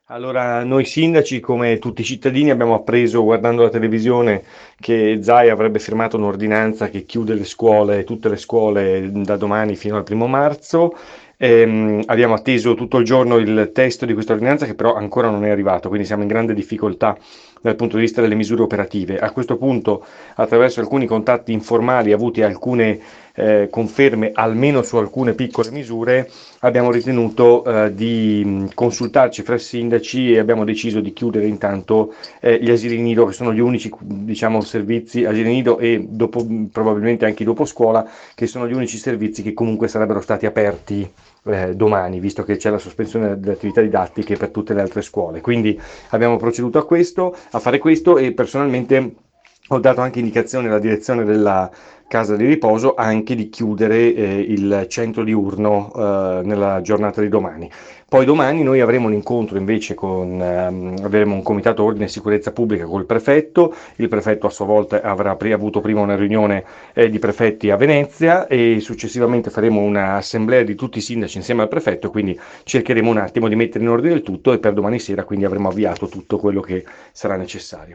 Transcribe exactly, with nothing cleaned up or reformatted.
Allora, noi sindaci, come tutti i cittadini, abbiamo appreso guardando la televisione che Zai avrebbe firmato un'ordinanza che chiude le scuole, tutte le scuole da domani fino al primo marzo. Ehm, abbiamo atteso tutto il giorno il testo di questa ordinanza che però ancora non è arrivato, quindi siamo in grande difficoltà dal punto di vista delle misure operative. A questo punto, attraverso alcuni contatti informali avuti e alcune eh, conferme almeno su alcune piccole misure, abbiamo ritenuto eh, di mh, consultarci fra sindaci e abbiamo deciso di chiudere intanto eh, gli asili nido, che sono gli unici, diciamo, servizi, asili nido e dopo, probabilmente anche dopo scuola, che sono gli unici servizi che comunque sarebbero stati aperti eh, domani, visto che c'è la sospensione delle attività didattiche per tutte le altre scuole. Quindi abbiamo proceduto a questo, a fare questo e personalmente ho dato anche indicazione alla direzione della casa di riposo anche di chiudere eh, il centro diurno eh, nella giornata di domani. Poi domani noi avremo un incontro invece con, ehm, avremo un comitato ordine e sicurezza pubblica col prefetto, il prefetto a sua volta avrà pre- avuto prima una riunione eh, di prefetti a Venezia e successivamente faremo un'assemblea di tutti i sindaci insieme al prefetto, quindi cercheremo un attimo di mettere in ordine il tutto e per domani sera quindi avremo avviato tutto quello che sarà necessario.